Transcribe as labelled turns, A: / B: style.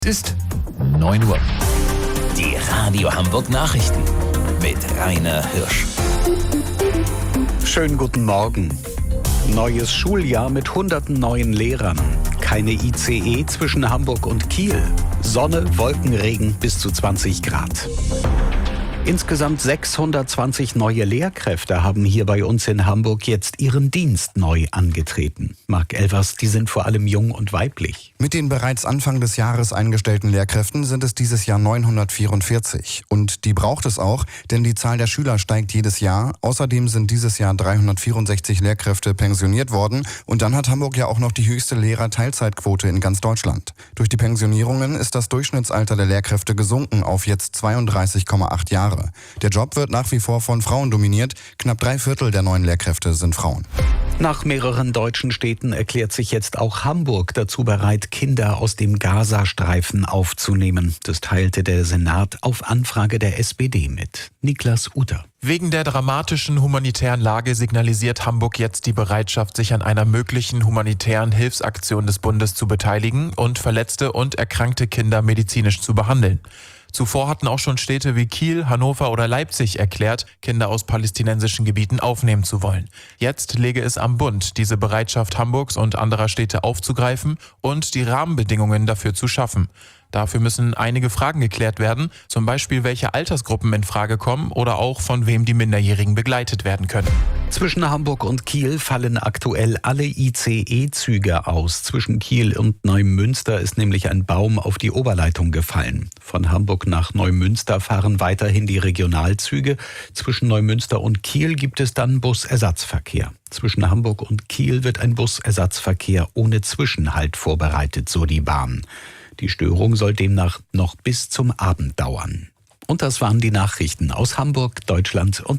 A: Es ist 9 Uhr.
B: Die Radio Hamburg Nachrichten mit Rainer Hirsch.
C: Schönen guten Morgen. Neues Schuljahr mit hunderten neuen Lehrern. Keine ICE zwischen Hamburg und Kiel. Sonne, Wolkenregen bis zu 20 Grad. Insgesamt 620 neue Lehrkräfte haben hier bei uns in Hamburg jetzt ihren Dienst neu angetreten. Marc Elvers, die sind vor allem jung und weiblich.
D: Mit den bereits Anfang des Jahres eingestellten Lehrkräften sind es dieses Jahr 944. Und die braucht es auch, denn die Zahl der Schüler steigt jedes Jahr. Außerdem sind dieses Jahr 364 Lehrkräfte pensioniert worden. Und dann hat Hamburg ja auch noch die höchste Lehrerteilzeitquote in ganz Deutschland. Durch die Pensionierungen ist das Durchschnittsalter der Lehrkräfte gesunken auf jetzt 32,8 Jahre. Der Job wird nach wie vor von Frauen dominiert. Knapp 3/4 der neuen Lehrkräfte sind Frauen.
C: Nach mehreren deutschen Städten erklärt sich jetzt auch Hamburg dazu bereit, Kinder aus dem Gazastreifen aufzunehmen. Das teilte der Senat auf Anfrage der SPD mit. Niklas Uter.
E: Wegen der dramatischen humanitären Lage signalisiert Hamburg jetzt die Bereitschaft, sich an einer möglichen humanitären Hilfsaktion des Bundes zu beteiligen und verletzte und erkrankte Kinder medizinisch zu behandeln. Zuvor hatten auch schon Städte wie Kiel, Hannover oder Leipzig erklärt, Kinder aus palästinensischen Gebieten aufnehmen zu wollen. Jetzt lege es am Bund, diese Bereitschaft Hamburgs und anderer Städte aufzugreifen und die Rahmenbedingungen dafür zu schaffen. Dafür müssen einige Fragen geklärt werden, zum Beispiel welche Altersgruppen in Frage kommen oder auch von wem die Minderjährigen begleitet werden können.
C: Zwischen Hamburg und Kiel fallen aktuell alle ICE-Züge aus. Zwischen Kiel und Neumünster ist nämlich ein Baum auf die Oberleitung gefallen. Von Hamburg nach Neumünster fahren weiterhin die Regionalzüge. Zwischen Neumünster und Kiel gibt es dann Busersatzverkehr. Zwischen Hamburg und Kiel wird ein Busersatzverkehr ohne Zwischenhalt vorbereitet, so die Bahn. Die Störung soll demnach noch bis zum Abend dauern. Und das waren die Nachrichten aus Hamburg, Deutschland und